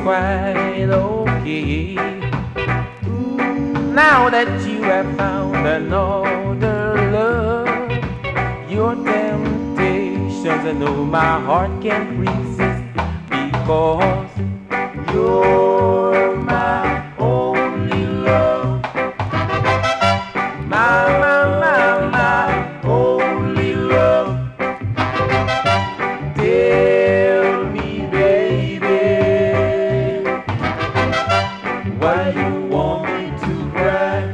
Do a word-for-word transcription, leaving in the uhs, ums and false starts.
quite okay. Now that you have found another love, your temptations, I know my heart can't resist because you're